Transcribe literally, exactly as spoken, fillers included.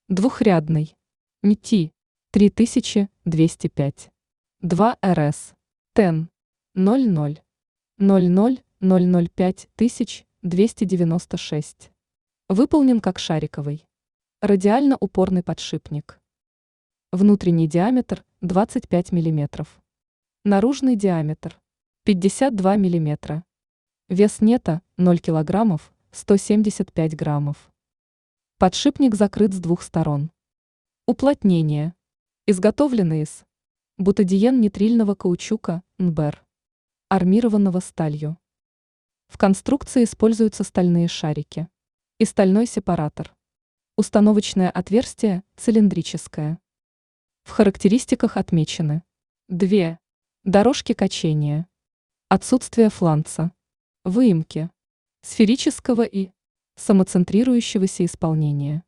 Двухрядный. эн ти три тысячи двести пять. два эр эс. тен. ноль ноль. ноль ноль ноль ноль пять тысяч двести девяносто шесть. Выполнен как шариковый. Радиально-упорный подшипник. Внутренний диаметр двадцать пять миллиметров. Наружный диаметр пятьдесят два миллиметра. Вес нета ноль килограммов, сто семьдесят пять граммов. Подшипник закрыт с двух сторон. Уплотнение. Изготовлены из бутадиен-нитрильного каучука эн бэ эр, армированного сталью. В конструкции используются стальные шарики и стальной сепаратор. Установочное отверстие цилиндрическое. В характеристиках отмечены две дорожки качения, отсутствие фланца, выемки, сферического и самоцентрирующегося исполнения.